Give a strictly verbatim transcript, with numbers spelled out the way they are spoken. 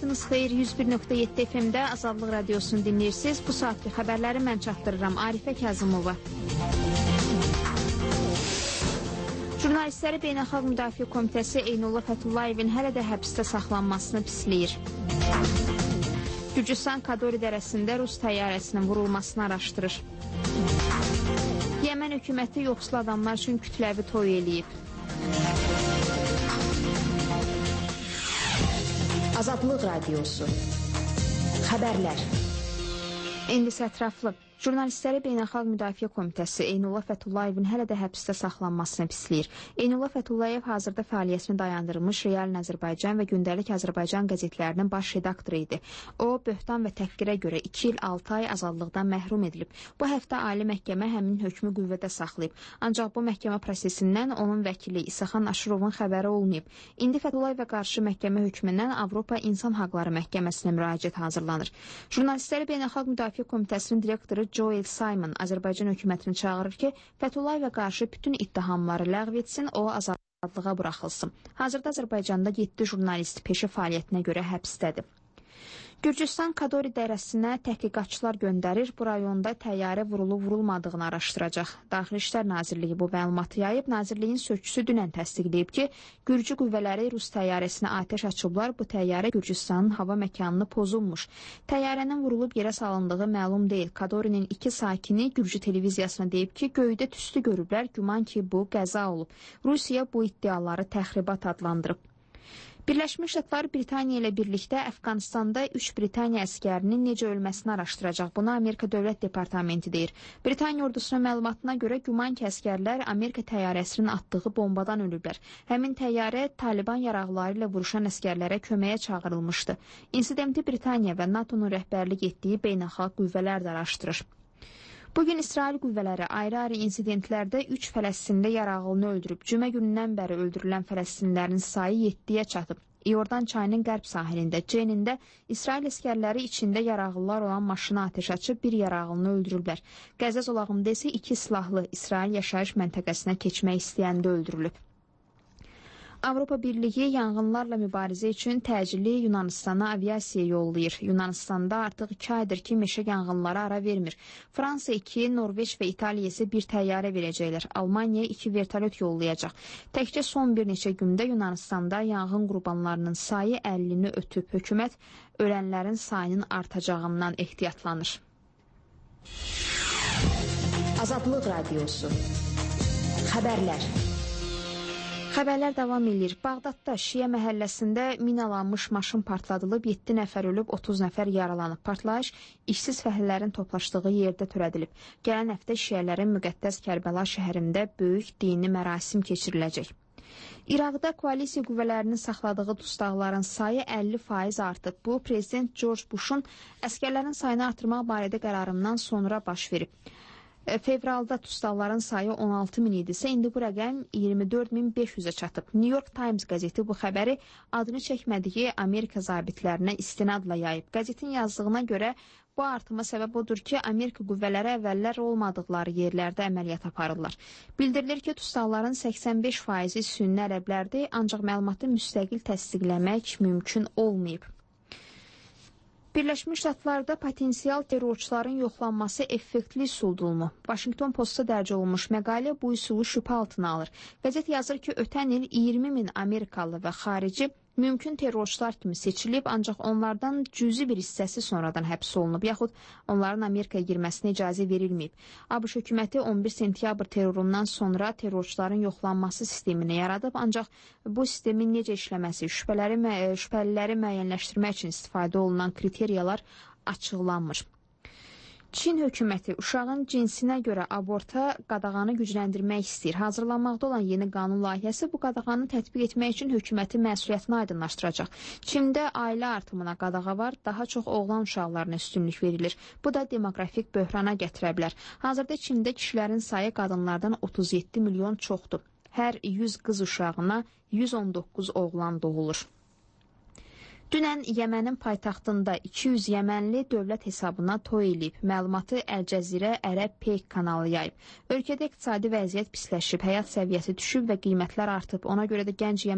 Vaxtınız xeyir, yüz bir nöqtə yeddi F M-də Azadlıq Radiosunu dinləyirsiniz. Bu saatki xəbərləri mən çatdırıram. Arifə Kazımova. Jurnalistləri Beynəlxalq Müdafiə Komitəsi Eynullah Fətullayevin hələ də həbsdə saxlanmasını pisləyir. Gürcüstan Kadori dərəsində Rus təyyarəsinin vurulmasını araşdırır. Yəmən hökuməti yoxsul adamlar üçün kütləvi toy eləyib. Azadlıq Radiosu. Xəbərlər. İndi ətraflı. Jurnalistləri Beynəlxalq Müdafiə Komitəsi Eynullah Fətullayevin hələ də həbsdə saxlanmasını pisləyir. Eynullah Fətullayev hazırda fəaliyyətini dayandırılmış Realin Azərbaycan və Gündəlik Azərbaycan qəzetlərinin baş redaktoru idi. O, böhtan və təhqirə görə iki il altı ay azadlıqdan məhrum edilib. Bu həftə Ali Məhkəmə həmin hökmü qüvvədə saxlayıb. Ancaq bu məhkəmə prosesindən onun vəkili İsaxan Aşırovun xəbəri olmayıb. İndi Fətullayevə qarşı məhkəmə hökmündən Avropa İnsan Haqları Məhkəməsinə müraciət hazırlanır. Jurnalistləri Beynəlxalq Müdafiə Komitəsinin direktoru Joel Simon Azərbaycan hökumətini çağırır ki, Fətullayevə qarşı bütün ittihamları ləğv etsin, o azadlığa buraxılsın. Hazırda Azərbaycanda yeddi jurnalist peşə fəaliyyətinə görə həbsdədir. Gürcüstan Kadori dərəsinə təhqiqatçılar göndərir, bu rayonda təyyarə vurulub-vurulmadığını araşdıracaq. Daxili İşlər Nazirliyi bu məlumatı yayıb, Nazirliyin sözçüsü dünən təsdiqləyib ki, Gürcü qüvvələri Rus təyyarəsinə atəş açıblar, bu təyyarə Gürcüstanın hava məkanını pozulmuş. Təyyarənin vurulub yerə salındığı məlum deyil. Kadorinin iki sakini Gürcü televiziyasına deyib ki, göydə tüstü görüblər, güman ki, bu qəza olub. Rusiya bu iddiaları təxribat adlandırıb. Birləşmiş Ştatlar Britaniya ilə birlikdə Əfqanistanda üç Britaniya əskərinin necə ölməsini araşdıracaq. Bunu Amerika Dövlət Departamenti deyir. Britaniya ordusunun məlumatına görə güman ki, əskərlər Amerika təyyarəsinin atdığı bombadan ölüblər. Həmin təyyarə Taliban yaraqları ilə vuruşan əskərlərə köməyə çağırılmışdı. İnsidenti Britaniya və NATO'nun rəhbərlik etdiyi beynəlxalq qüvvələr də araşdırır. Bugün İsrail qüvvələri ayrı-ayrı insidentlərdə üç Fələstində yarağılını öldürüb. Cümə günündən bəri öldürülən Fələstinlilərin sayı yeddiyə çatıb. İordan çayının qərb sahilində, Cenində İsrail əskərləri içində yarağlılar olan maşına atəş açıb bir yarağılını öldürüblər. Qəzə zolağında isə iki silahlı İsrail yaşayış məntəqəsinə keçmək istəyəndə öldürülüb. Avropa Birliyi yanğınlarla mübarizə üçün təcili Yunanistana aviasiya yollayır. Yunanistanda artıq iki aydır ki, meşə yanğınları ara vermir. Fransa iki, Norveç və İtaliya isə bir təyyarə verəcəklər. Almaniya iki vertolyot yollayacaq. Təkcə son bir neçə gündə Yunanistanda yanğın qurbanlarının sayı əllini ötüb. Hökumət ölənlərin sayının artacağından ehtiyatlanır. Azadlıq Radiosu. Xəbərlər. Xəbərlər davam edir. Bağdadda Şiə məhəlləsində minalanmış maşın partladılıb, yeddi nəfər ölüb, otuz nəfər yaralanıb. Partlayış işsiz fəhlələrin toplaşdığı yerdə törədilib. Gələn həftə şiələrin müqəddəs Kərbəla şəhərində böyük dini mərasim keçiriləcək. İraqda koalisiya qüvvələrinin saxladığı dustaqların sayı əlli faiz artıb. Bu, Prezident George Bush'un əskərlərin sayını artırmaq barədə qərarından sonra baş verib. Fevralda tustaqların sayı on altı min idisə, indi bu rəqəm iyirmi dörd min beş yüzə çatıb. New York Times qəzeti bu xəbəri adını çəkmədiyi Amerika zabitlərinə istinadla yayıb. Qəzetin yazdığına görə bu artıma səbəb odur ki, Amerika qüvvələri əvvəllər olmadıqları yerlərdə əməliyyat aparırlar. Bildirilir ki, tustaqların səksən beş faizi sünni ərəblərdir, ancaq məlumatı müstəqil təsdiqləmək mümkün olmayıb. Birləşmiş Ştatlarda potensial terrorçuların yoxlanması effektli üsuldurmu? Washington Postda dərc olunmuş məqalə bu üsulu şübhə altına alır. Qəzet yazır ki, ötən il iyirmi min Amerikalı və xarici mümkün terrorçular kimi seçilib, ancaq onlardan cüzi bir hissəsi sonradan həbs olunub, yaxud onların Amerikaya girməsinə icazə verilməyib. ABŞ hökuməti on bir sentyabr terrorundan sonra terrorçuların yoxlanması sistemini yaradıb, ancaq bu sistemin necə işləməsi, şübhələri, şübhəliləri müəyyənləşdirmək üçün istifadə olunan kriteriyalar açıqlanmır. Çin hökuməti uşağın cinsinə görə aborta qadağanı gücləndirmək istəyir. Hazırlanmaqda olan yeni qanun layihəsi bu qadağanı tətbiq etmək üçün hökumətin məsuliyyətini aydınlaşdıracaq. Çində ailə artımına qadağa var, daha çox oğlan uşaqlarına üstünlük verilir. Bu da demoqrafik böhrana gətirə bilər. Hazırda Çində kişilərin sayı qadınlardan otuz yeddi milyon çoxdur. Hər yüz qız uşağına yüz on doqquz oğlan doğulur. Dünən Yəmənin paytaxtında iki yüz yəmənli dövlət hesabına toy eləyib. Məlumatı Əl-Cəzirə Ərəb Peyk kanalı yayıb. Ölkədə iqtisadi vəziyyət pisləşib, həyat səviyyəsi düşüb və qiymətlər artıb. Ona görə də gənc